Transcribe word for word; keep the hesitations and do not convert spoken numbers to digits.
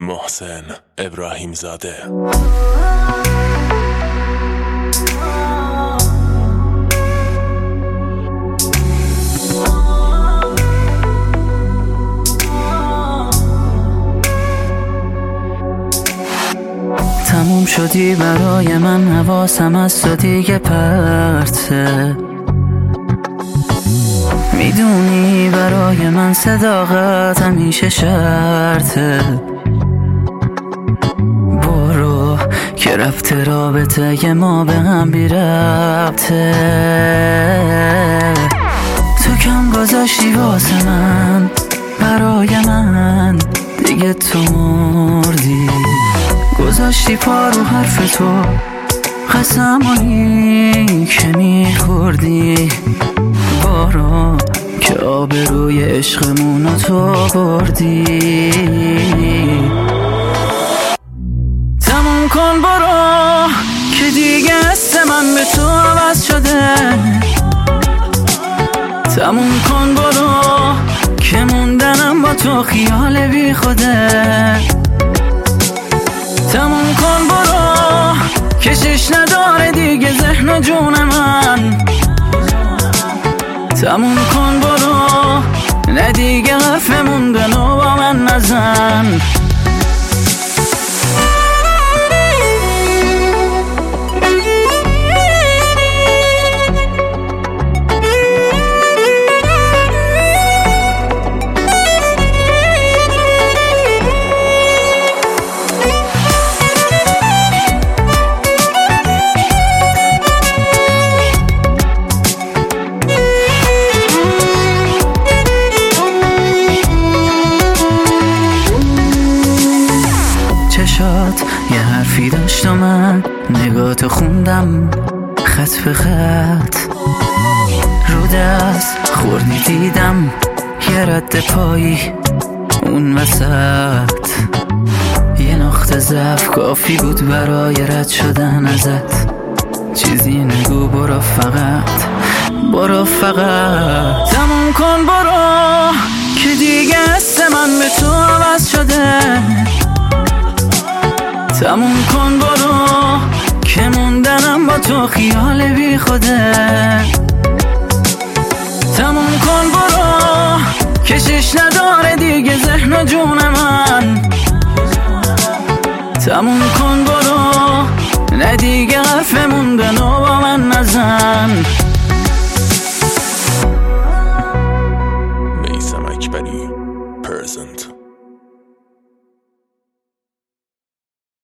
محسن ابراهیم زاده. تموم شدی برای من، حواسم از تو دیگه پرته. میدونی برای من صداقت همیشه شرطه. برو که رفته رابطه ما به هم بی ربطه. تو کم گذاشتی واسه من، برای من دیگه تو مردی. گذاشتی پا رو حرف تو، قسمایی که میخوردی. بارو که آبروی عشقمونو تو بردی. تموم کن برو که دیگه حس من به تو عوض شده. تموم کن برو که موندنم با تو خیال بی خوده. تموم کن برو کشش نداره دیگه ذهن و جون من. تموم کن برو نه دیگه حرفمون به نو با من نزن. چشات یه حرفی داشت و من نگاتو خوندم خط به خط. رو دست خوردی دیدم یه رد پایی اون وسط. یه نقطه ضعف کافی بود برای رد شدن ازت. چیزی نگو برو فقط، برو فقط. تموم کن برو که دیگه حس من به تو عوض شده. تموم کن برو که موندنم با تو خیال بی خوده. تموم کن برو کشش نداره دیگه ذهن و جون من. تموم کن برو نه دیگه حرفمون به نو با من نزن.